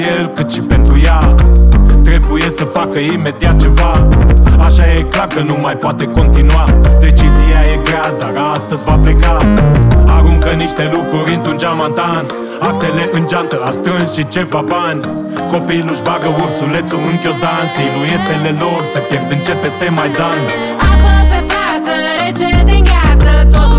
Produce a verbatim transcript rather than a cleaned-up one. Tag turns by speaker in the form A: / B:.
A: el cât și pentru ea. Trebuie să facă imediat ceva. Așa e clar că nu mai poate continua. Decizia e grea, dar astăzi va pleca. Aruncă niște lucruri într-un geamantan, actele în geantă, a strâns și ceva bani. Copilul își bagă ursulețul în chiosdan, siluetele lor se pierd încet peste Maidan.
B: Apă pe față, rece din gheață, tot